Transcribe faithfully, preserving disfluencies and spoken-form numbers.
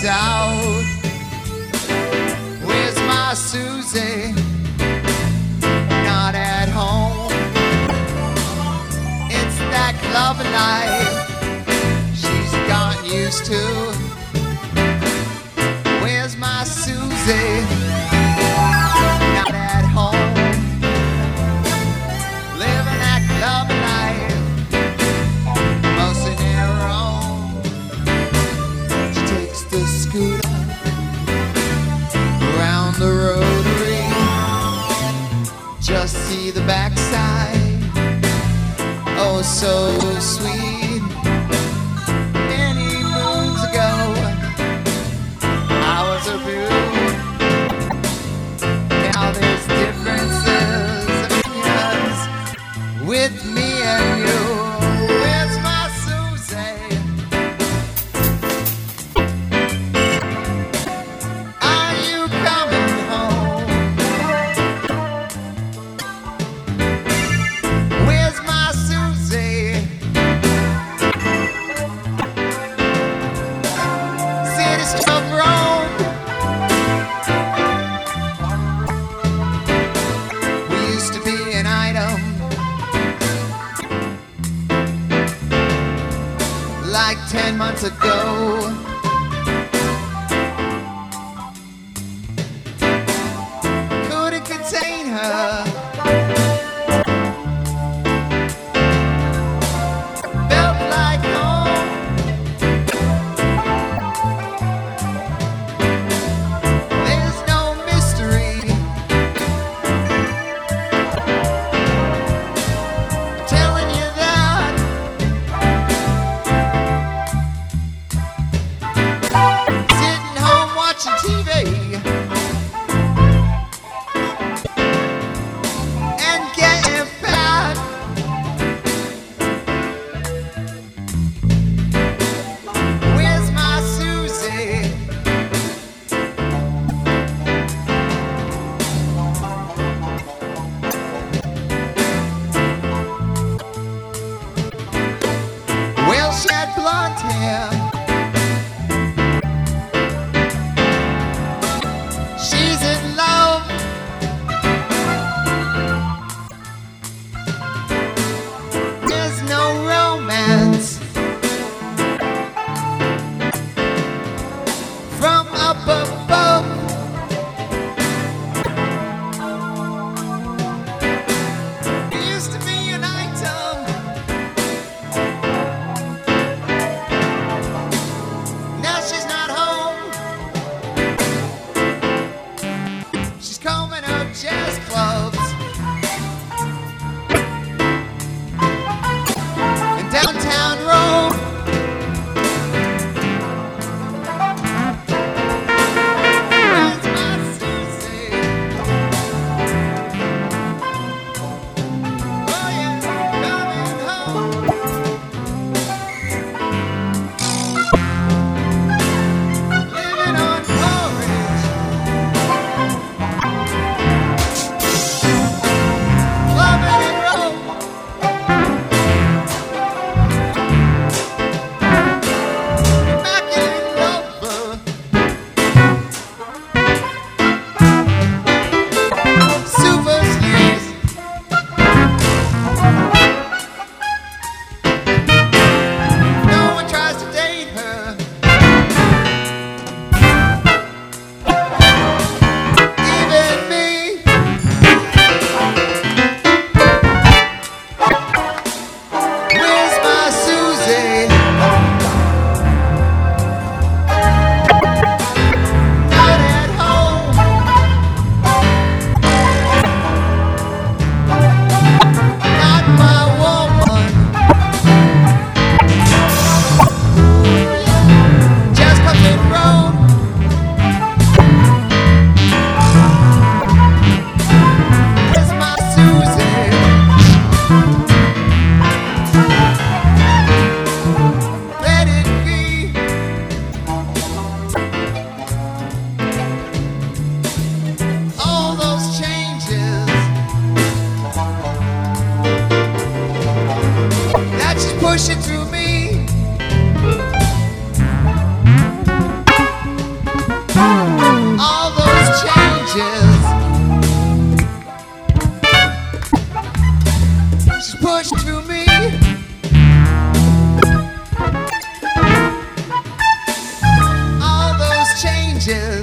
out. Where's my Susie? Not at home. It's that club life she's gotten used to. Where's my Susie? Not at home. Living that club life, mostly their own. She takes the scooter around the rotary, just see the backside. Oh, so sweet. Many moons ago, I was a beaut. Now there's differences, opinions with me and you. Where's my Susie? Are you coming home? Where's my Susie? Cities of Rome. We used to be an item, like ten months ago. Couldn't contain her. Felt like home. There's no mystery. Telling you that. Sitting home watching T V and getting fat. Where's my Susie? Well, she had blonde hair. She's in love. There's no romance from up above. Used to be an item. Now she's not home. She's combing up jazz clubs in downtown Rome. Where's my Susie? Oh yeah, coming home. Living on porridge. changes.